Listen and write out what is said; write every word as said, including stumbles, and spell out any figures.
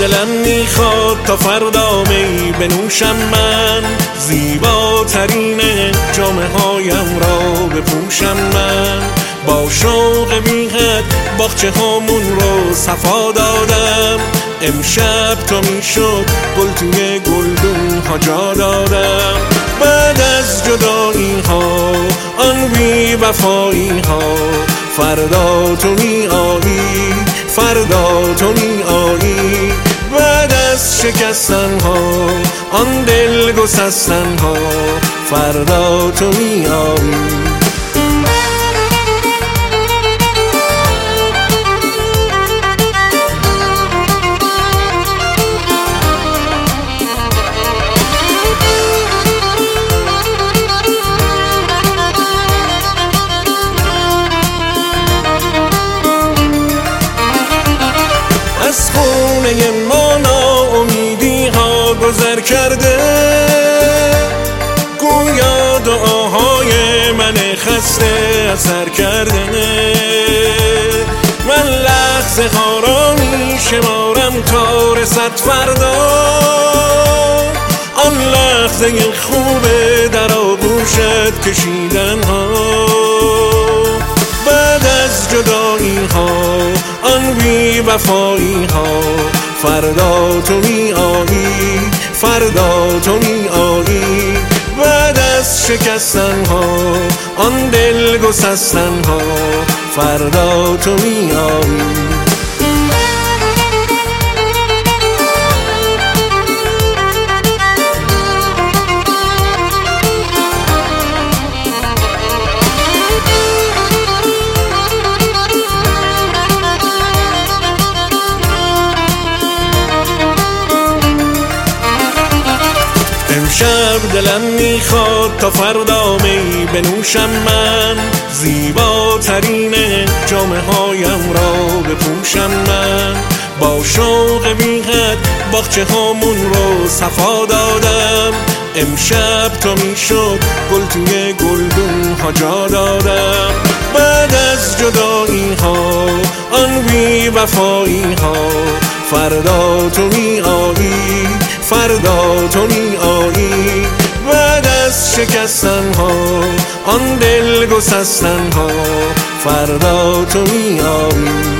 دلم میخواد تا فردا می بنوشم من، زیباترین جامه هایم را بپوشم من. با شوق بی حد باغچه هامون رو صفا دادم، امشب تا میشد گل توی گلدون ها جا دادم. بعد از جدایی ها آن بی وفایی ها، فردا تو می آیی، فردا تو می آیی. بعد از شکستن ها آن دل گسستن ها، فردا تو می آیی. از خونه ما ناامیدی ها گذر کرده، گویا دعاهای من خسته اثر کرده. من لحظه ها را می شمارم تا رسد فردا، آن لحظه خوبه در آغوشت کشیدن ها. بعد از جدایی ها آن بی وفایی ها، فردا تو می آیی، فردا تو می آیی. بعد از شکستن ها آن دل گسستن ها، فردا تو می آیی. امشب دلم میخواد تا فردا می بنوشم من، زیباترین جامه هایم را بپوشم من. با شوق بی حد باغچه هامون رو صفا دادم، امشب تا میشد گل توی گلدون ها جا دادم. بعد از جدایی ها آن بی وفایی ها، فردا تو می آیی، فردا تو می آیی. بعد از شکستن ها آن دل گسستن ها، فردا تو می آیی.